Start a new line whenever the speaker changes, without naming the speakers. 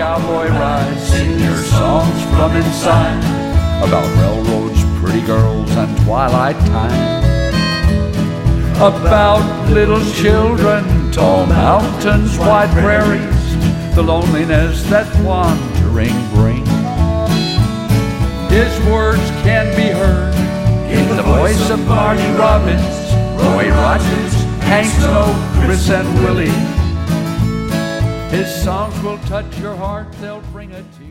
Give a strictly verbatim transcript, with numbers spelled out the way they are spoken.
cowboy ride. Sing your songs from inside about railroads, pretty girls, and twilight time. About little children, tall mountains, wide prairies, the loneliness that wandering brings. His words can be heard in the voice of Marty Robbins, Roy Rogers, Hank Snow, Chris and Willie. His songs will touch your heart, they'll bring a tear.